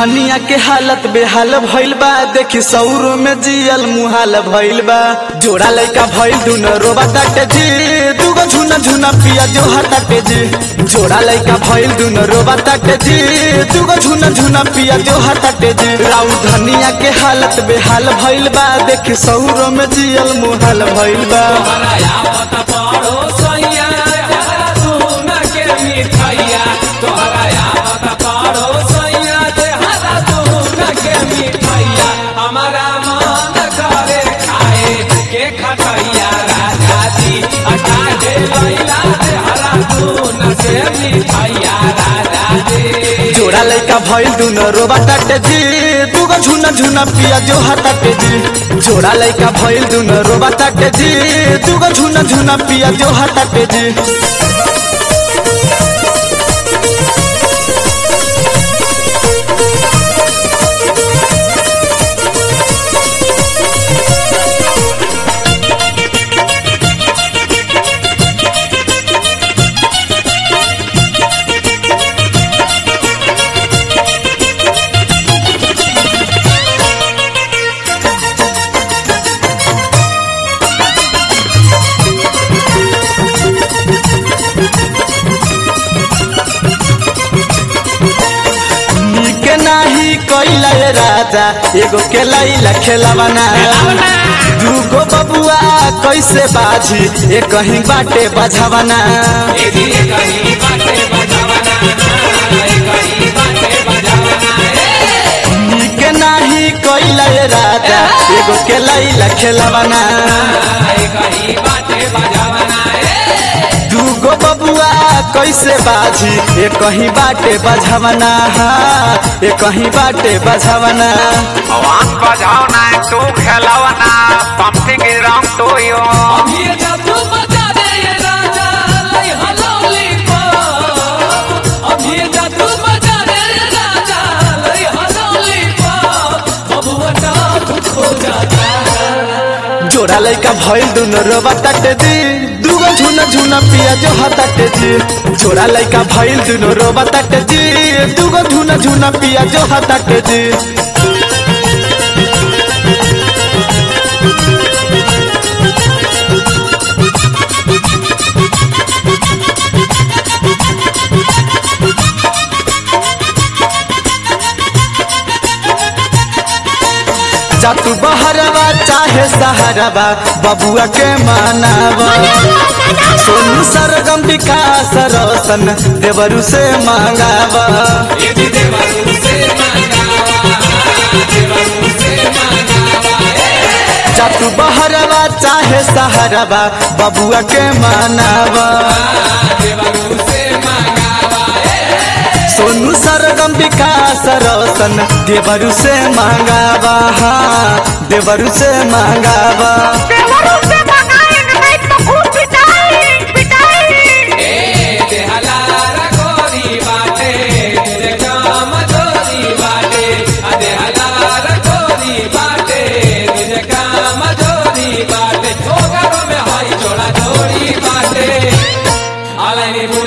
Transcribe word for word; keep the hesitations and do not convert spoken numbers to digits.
धनिया के हालत बेहाल भइल बा, देखी सौर में जियल मुहाल भइल बा। जोड़ा लइका भइल दुनो रोबा ताटे जी, दुगो झुना झुना पिया जो हटाटे जी। जोड़ा लइका भइल दुनो रोबा ताटे जी, दुगो झुना झुना पिया जो हटाटे जी। राउ धनिया के हालत बेहाल भइल बा, देखी सौर में जियल मुहाल भइल बा। जोड़ा लइका भइल दुनो रोबा ताटे जी, दुगो झुना झुना पिया जो हटाटे जी। जोड़ा लइका भइल दुनो रोबा ताटे जी, दुगो झुना झुना पिया जो हटाटे जी। कैला राजा एगो के लैला खेलवाना, दूगो बबुआ कैसे बाजी ए कहीं बाटे बजावना। के नाही कैला राजा एगो के लैला खेलवाना, दूगो बबुआ कैसे बाजी ए कहीं बाटे बजावना, ए कहीं बाटे बजावना। आवाज बजाओ ना तू खेलवना, पंपिंग रंग तो यो अभी जादू बजा दे ये राजा लई हलौली को, अभी जादू बजा दे ये राजा लई हलौली को, बबुआ डाक खो जाता। जोड़ा लइका भइल दुनो रोबा ताटे जी, दुगो झुना झुना पिया जो हटाटे जी। जोड़ा लइका भइल दुनो रोबा ताटे जी, दुगो झुना झुना पिया जो हटाटे जी। जातू बहरवा चाहे सहारवा बबुआ के मानावा, सोनू सरगम विकास रोशन देवरू से मांगावा। जातू बहरवा चाहे सहारवा बबुआ के मानावा, सोनू सरगम विकास रोशन देवरू से मांगावा, देवरू से मांगावा। देवरू से मंगाई नहीं तो खूब पिटाई पिटाई। ए देहलारा गोरी बाटे तुझे काम जोरी बाटे, आ देहलारा गोरी बाटे तुझे काम जोरी बाटे। ओ घरों में हाई जोड़ा जोड़ी बाटे, आलाइनी